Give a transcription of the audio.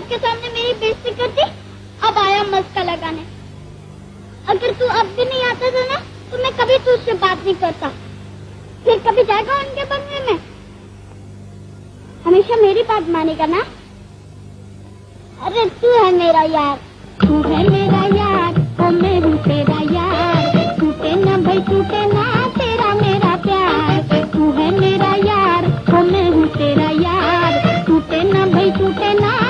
सबके सामने मेरी बेइज्जती कर दी, अब आया मस्का लगाने। अगर तू अब भी नहीं आता था ना तो मैं कभी तुझसे बात नहीं करता। फिर कभी जाएगा उनके बंगले में, हमेशा मेरी बात मानेगा ना। अरे तू है मेरा यार, तू है मेरा यार, ओ मैं हूँ तेरा यार, टूटे ना भाई टूटे ना तेरा मेरा प्यार। तू है मेरा यार, ओ मैं हूँ तेरा यार, टूटे ना भाई टूटे ना